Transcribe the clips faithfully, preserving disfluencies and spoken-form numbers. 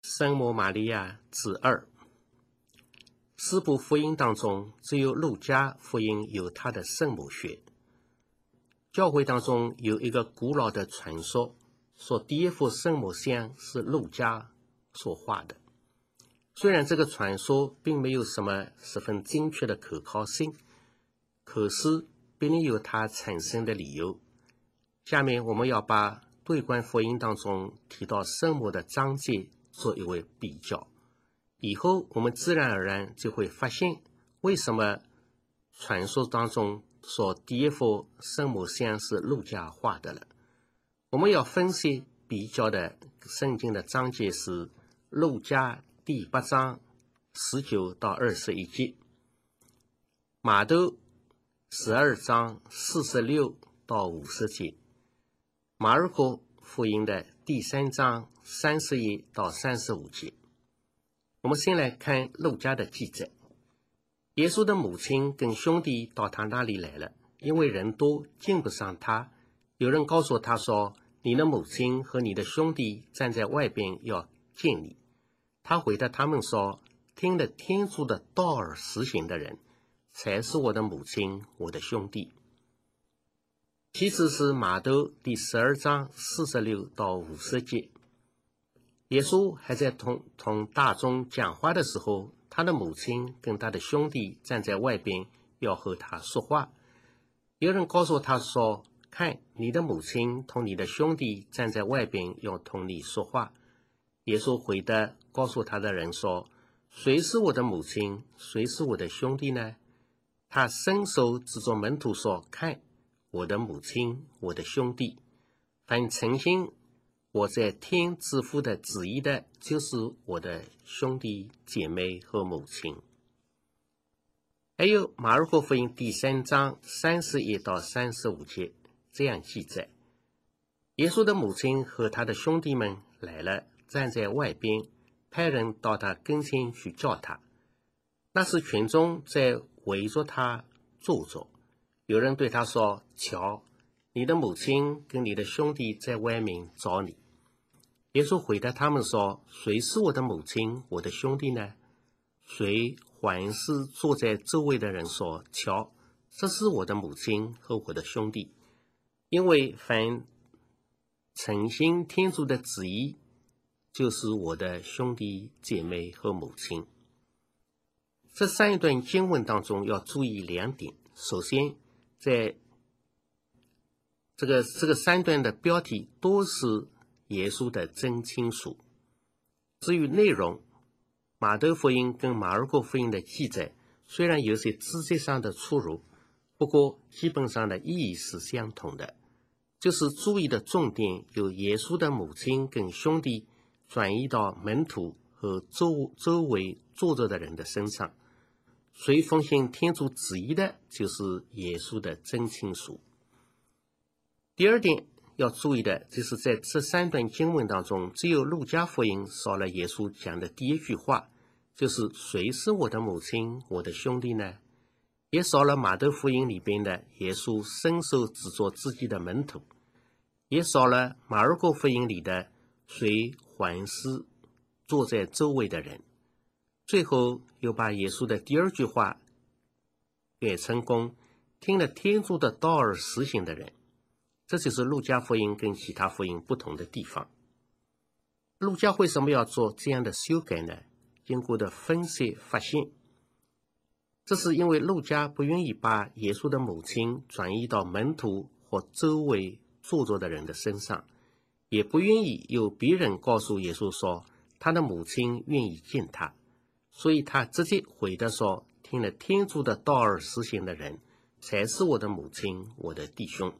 圣母玛利亚之二。四部福音当中，只有路加福音有它的圣母学。教会当中有一个古老的传说，说第一幅圣母像是路加所画的。虽然这个传说并没有什么十分精确的可靠性，可是必定有它产生的理由。下面我们要把对观福音当中提到圣母的章节做一位比较，以后我们自然而然就会发现为什么传说当中说第一幅圣母像是路加画的了。我们要分析比较的圣经的章节是路加第八章十九到二十一节，马窦十二章四十六到五十节，马尔谷福音的第三章三十一到三十五节。我们先来看路加的记载。耶稣的母亲跟兄弟到他那里来了，因为人多敬不上他。有人告诉他说，你的母亲和你的兄弟站在外边要见你。他回答他们说，听了天主的道而实行的人，才是我的母亲，我的兄弟。其次是马窦第十二章四十六到五十节。耶稣还在同同大众讲话的时候，他的母亲跟他的兄弟站在外边要和他说话。有人告诉他说，看，你的母亲同你的兄弟站在外边要同你说话。耶稣回答告诉他的人说，谁是我的母亲，谁是我的兄弟呢？他伸手指着门徒说，看，我的母亲，我的兄弟，凡诚心我在天之父的旨意的，就是我的兄弟姐妹和母亲。还有马尔谷福音第三章三十一到三十五节这样记载，耶稣的母亲和他的兄弟们来了，站在外边，派人到他跟前去叫他。那时群众在围着他坐着，有人对他说，瞧，你的母亲跟你的兄弟在外面找你。耶稣回答他们说，谁是我的母亲，我的兄弟呢？谁环视坐在周围的人说，瞧，这是我的母亲和我的兄弟。因为凡诚心天主的旨意，就是我的兄弟姐妹和母亲。这三段经文当中要注意两点。首先，在这个这个三段的标题都是耶稣的真亲属。至于内容，马窦福音跟马尔谷福音的记载虽然有些字节上的出入，不过基本上的意义是相同的，就是注意的重点由耶稣的母亲跟兄弟转移到门徒和周周围坐着的人的身上。谁奉行天主旨意的，就是耶稣的真亲属。第二点要注意的就是在这三段经文当中，只有路加福音少了耶稣讲的第一句话，就是谁是我的母亲，我的兄弟呢？也少了马窦福音里边的耶稣伸手指着自己的门徒，也少了马尔谷福音里的谁环视坐在周围的人。最后又把耶稣的第二句话改成功，听了天主的道而实行的人。这就是路加福音跟其他福音不同的地方。路加为什么要做这样的修改呢？经过的分析发现，这是因为路加不愿意把耶稣的母亲转移到门徒或周围坐着的人的身上，也不愿意有别人告诉耶稣说他的母亲愿意见他，所以他直接回答说，听了天主的道而实行的人，才是我的母亲，我的弟兄。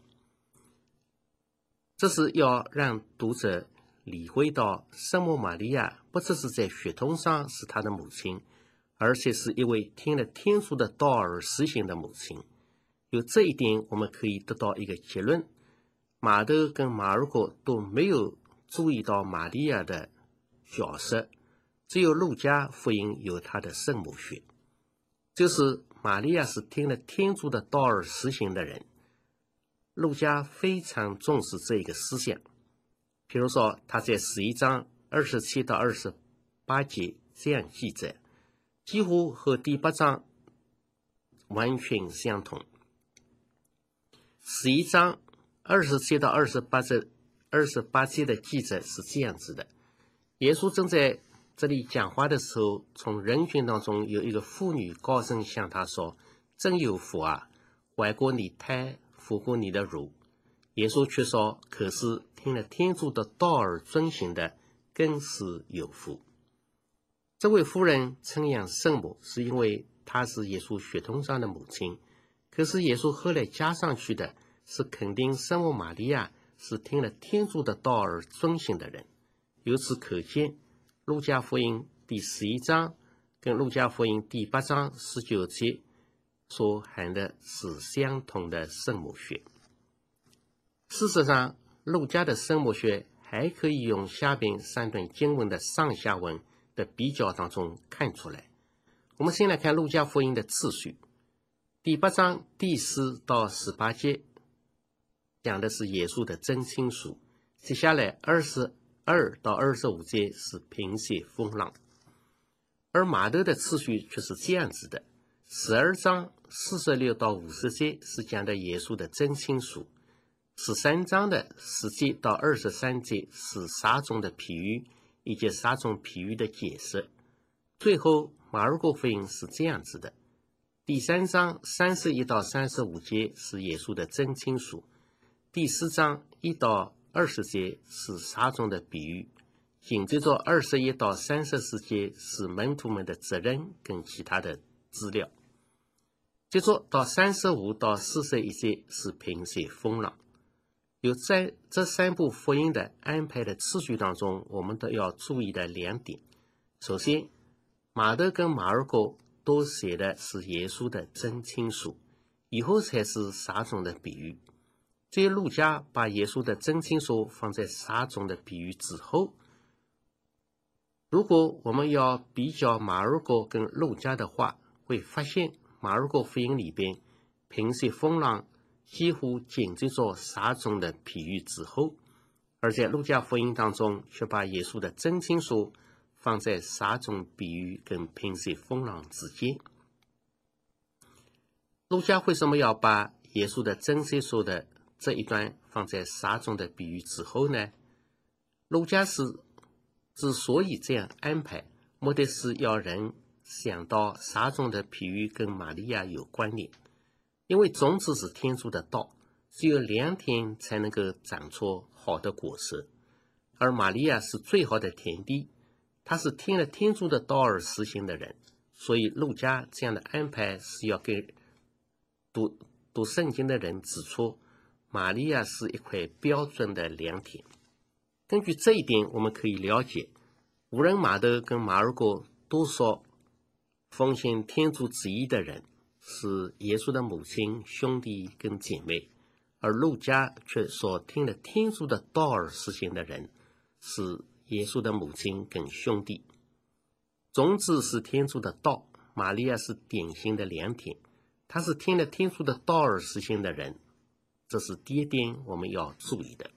这是要让读者理会到圣母玛利亚不只是在血统上是他的母亲，而且是一位听了天主的道而实行的母亲。由这一点我们可以得到一个结论，马窦跟马尔谷都没有注意到玛利亚的角色，只有路加福音有他的圣母学，就是玛利亚是听了天主的道而实行的人。路加非常重视这一个思想，比如说他在十一章二十七到二十八节这样记载，几乎和第八章完全相同。十一章二十节到二十八节二十八节的记载是这样子的：耶稣正在这里讲话的时候，从人群当中有一个妇女高声向他说：“真有福啊，怀过你胎，腹过你的乳。”耶稣却说：“可是听了天主的道而遵行的，更是有福。”这位妇人称扬圣母，是因为她是耶稣血统上的母亲。可是耶稣后来加上去的是肯定圣母玛利亚是听了天主的道而遵行的人。由此可见，路加福音第十一章跟路加福音第八章十九节所含的是相同的圣母学。事实上，路加的圣母学还可以用下边三段经文的上下文的比较当中看出来。我们先来看路加福音的次序。第八章第四到十八节讲的是耶稣的真亲属，接下来二十二到二十五节是平息风浪。而马窦的次序却是这样子的：十二章四十六到五十节是讲的耶稣的真亲属，十三章的十节到二十三节是撒种的比喻以及撒种比喻的解释。最后马尔谷福音是这样子的：第三章三十一到三十五节是耶稣的真亲属，第四章一到二十节是撒种的比喻，紧接着二十一到三十四节是门徒们的责任跟其他的资料，接着到三十五到四十一节是平息风浪。有在这三部福音的安排的次序当中，我们都要注意的两点。首先，马窦跟马尔谷都写的是耶稣的真亲属，以后才是撒种的比喻。这路加把耶稣的真亲属放在撒种的比喻之后。如果我们要比较马尔谷跟路加的话，会发现马尔谷福音里边平息风浪几乎紧接着撒种的比喻之后，而在路加福音当中却把耶稣的真亲属放在撒种比喻跟平息风浪之间。路加为什么要把耶稣的真亲属的这一段放在撒种的比喻之后呢？路加是之所以这样安排，目的是要人想到撒种的比喻跟玛利亚有关联。因为种子是天主的道，只有良田才能够长出好的果实，而玛利亚是最好的田地，她是听了天主的道而实行的人，所以路加这样的安排是要给读读圣经的人指出，玛利亚是一块标准的良田。根据这一点，我们可以了解，无论马窦跟马尔谷都说奉行天主旨意的人是耶稣的母亲、兄弟跟姐妹，而路加却说听了天主的道而实行的人是耶稣的母亲跟兄弟。种子是天主的道，玛利亚是典型的良田，她是听了天主的道而实行的人，这是第一点我们要注意的。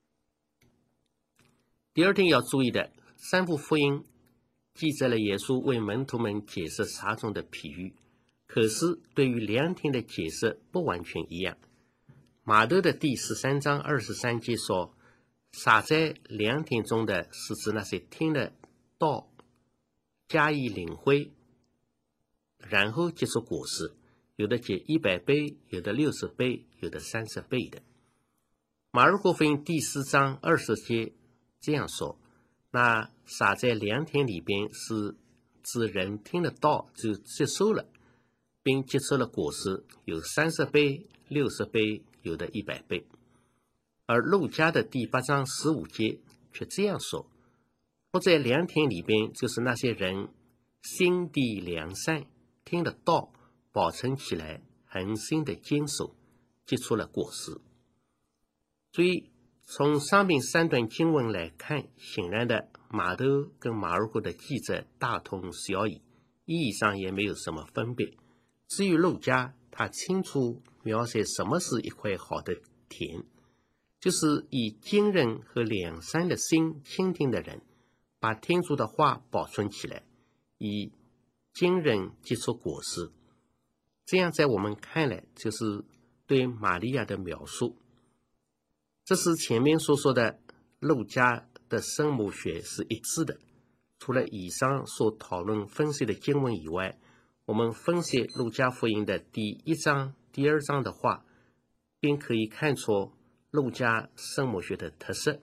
第二点要注意的，三部福音记载了耶稣为门徒们解释撒种的比喻，可是对于良田的解释不完全一样。马窦的第十三章二十三节说，撒在良田中的是指那些听了道加以领会，然后结出果实，有的结一百倍，有的六十倍，有的三十倍的。马尔谷福音第四章二十节这样说，那撒在良田里边是指人听了道就接受了，并结出了果实，有三十倍、六十倍，有的一百倍。而路加的第八章十五节却这样说，不在良田里边就是那些人心地良善，听了道保存起来，恒心的坚守，结出了果实。所以从上面三段经文来看，显然的马窦跟马尔谷的记载大同小异，意义上也没有什么分别。至于路加，他清楚描写什么是一块好的田，就是以坚韧和良善的心倾听的人， 把天主的话保存起来，以经人结出果实。这样在我们看来就是对玛利亚的描述。这是前面所说的路加的圣母学是一致的。除了以上所讨论分析的经文以外，我们分析路加福音的第一章、第二章的话，便可以看出路加圣母学的特色。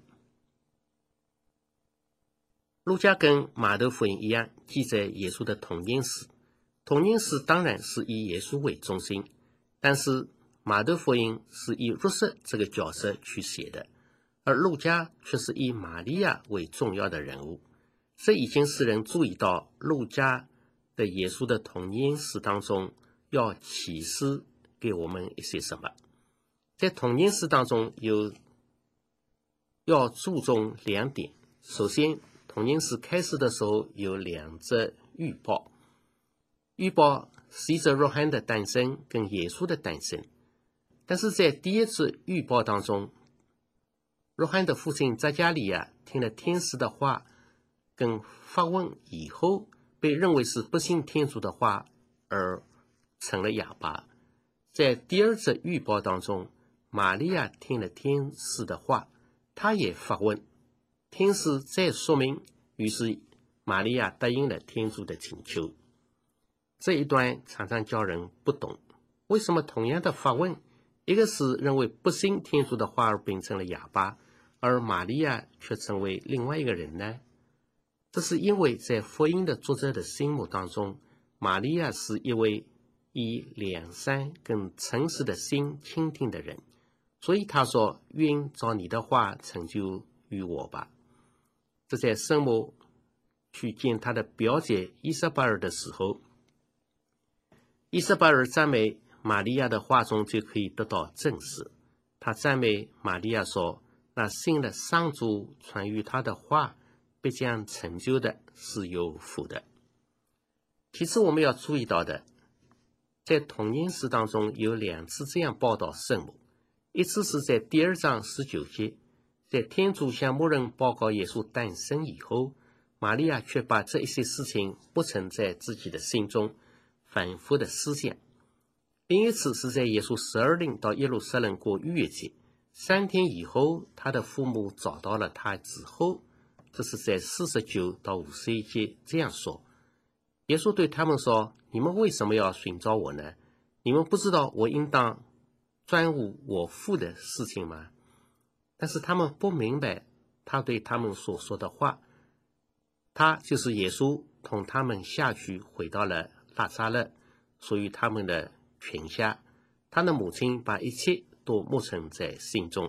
路加跟马窦福音一样，记载耶稣的童年史。童年史当然是以耶稣为中心，但是马窦福音是以若瑟这个角色去写的，而路加却是以玛利亚为重要的人物。这已经使人注意到路加的耶稣的童年史当中要启示给我们一些什么。在童年史当中有要注重两点。首先，童年史开始的时候有两则预报，预报洗者若翰的诞生跟耶稣的诞生。但是在第一次预报当中，若翰的父亲匝加利亚听了天使的话跟发问以后，被认为是不信天主的话而成了哑巴。在第二则预报当中，玛利亚听了天使的话，她也发问，天使再说明，于是玛利亚答应了天主的请求。这一段常常叫人不懂，为什么同样的发问，一个是认为不信天主的话而变成了哑巴，而玛利亚却成为另外一个人呢？这是因为在福音的作者的心目当中，玛利亚是一位以良善跟诚实的心倾听的人，所以他说，愿照你的话成就于我吧。这在圣母去见他的表姐伊撒贝尔的时候，伊撒贝尔赞美玛利亚的话中就可以得到证实。他赞美玛利亚说，那信了上主传于他的话必将成就的是有福的。其次我们要注意到的，在童年史当中有两次这样报道圣母。一次是在第二章十九节，在天主向牧人报告耶稣诞生以后，玛利亚却把这一些事情不曾在自己的心中反复的思想。另一次是在耶稣十二令到耶路撒冷过逾越节，三天以后他的父母找到了他之后，这是在四十九到五十一节这样说。耶稣对他们说，你们为什么要寻找我呢？你们不知道我应当专务我父的事情吗？但是他们不明白他对他们所说的话。他就是耶稣同他们下去回到了拉撒勒，属于他们的泉下。他的母亲把一切都默存在心中。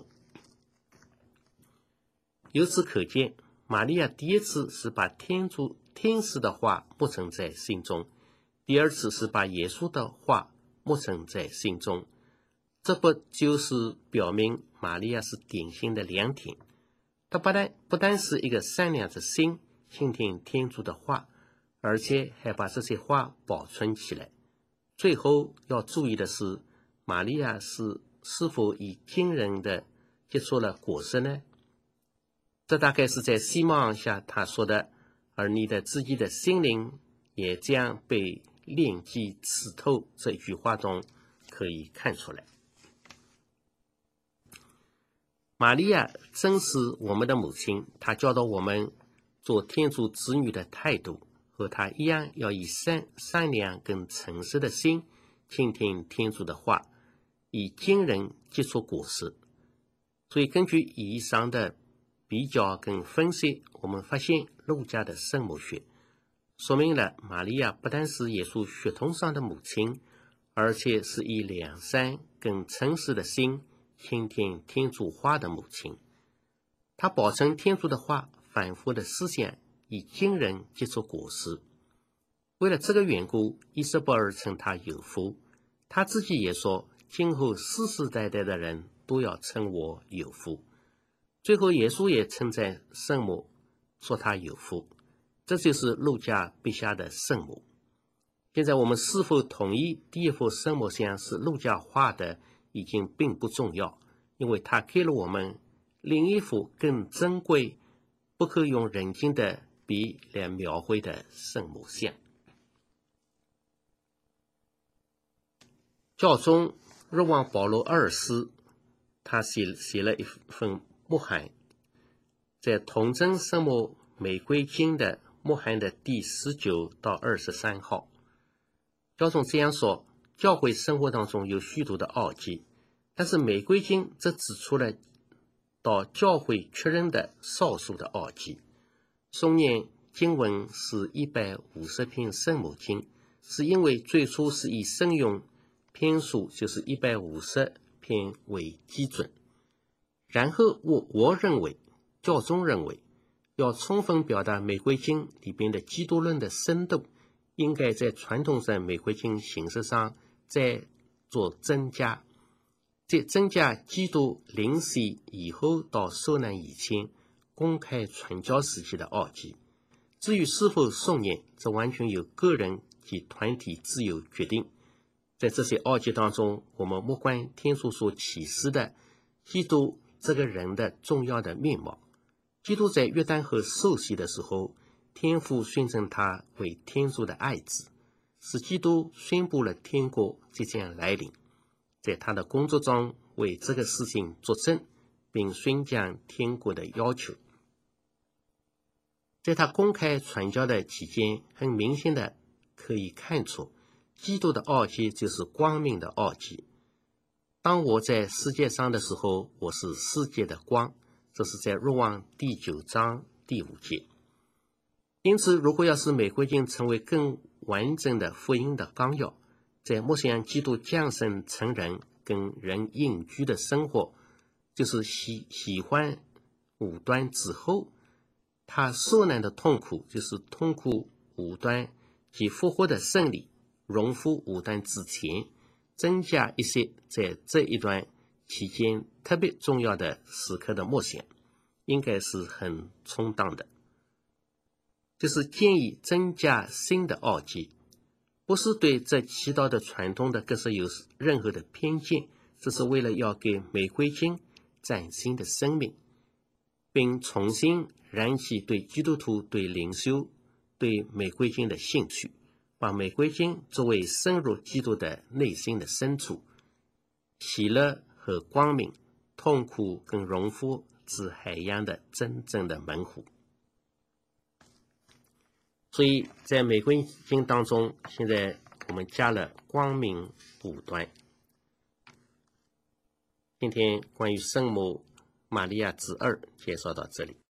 由此可见，玛利亚第一次是把天主天使的话默存在心中，第二次是把耶稣的话默存在心中。这不就是表明玛利亚是典型的良田？她不但不单是一个善良的心倾听天主的话，而且还把这些话保存起来。最后要注意的是，玛利亚是是否以惊人的结出了果实呢？这大概是在希望下他说的，而你的自己的心灵也将被炼剂刺透，这一句话中可以看出来。玛利亚真是我们的母亲，她教导我们做天主子女的态度和她一样，要以善善良跟诚实的心倾听天主的话，以惊人结出果实。所以根据以上的比较跟分析，我们发现路加的圣母学说明了玛利亚不但是耶稣血统上的母亲，而且是以良善跟诚实的心倾听天主话的母亲。她保存天主的话，反复的思想，以惊人结出果实。为了这个缘故，伊撒贝尔称她有福，她自己也说，今后世世代代的人都要称我有福。最后耶稣也称赞圣母，说她有福。这就是路加笔下的圣母。现在我们是否同意第一幅圣母像是路加画的已经并不重要，因为它给了我们另一幅更珍贵不可用人间的笔来描绘的圣母像。教宗若望保禄二世他写写了一份默函，在童真圣母玫瑰经的默函的第十九到二十三号，教宗这样说：教会生活当中有许多的奥迹，但是玫瑰经则指出了到教会确认的少数的奥迹。诵念经文是一百五十篇圣母经，是因为最初是以圣咏篇数就是一百五十篇为基准。然后我我认为教宗认为要充分表达玫瑰经里边的基督论的深度，应该在传统上玫瑰经形式上再做增加，这增加基督临死以后到受难以前公开传教时期的奥迹。至于是否诵念，这完全由个人及团体自由决定。在这些奥迹当中，我们默观天主所启示的基督这个人的重要的面貌。基督在约旦河受洗的时候，天父宣称他为天主的爱子，使基督宣布了天国即将来临，在他的工作中为这个事情作证，并宣讲天国的要求。在他公开传教的期间，很明显的可以看出，基督的奥迹就是光明的奥迹。当我在世界上的时候，我是世界的光，这是在若望第九章第五节。因此，如果要使玫瑰经成为更完整的福音的纲要，在默想基督降生成人跟人隐居的生活，就是喜喜欢五端之后，他受难的痛苦，就是痛苦五端及复活的胜利，荣复五端之前，增加一些在这一段期间特别重要的时刻的默想，应该是很充当的。就是建议增加新的奥迹，不是对这祈祷的传统的各是有任何的偏见，这是为了要给玫瑰经崭新的生命，并重新燃起对基督徒、对灵修、对玫瑰经的兴趣，把玫瑰经作为深入基督的内心的深处，喜乐和光明、痛苦跟荣复之海洋的真正的门户。所以在玫瑰经当中，现在我们加了光明五端。今天关于圣母玛利亚之二介绍到这里。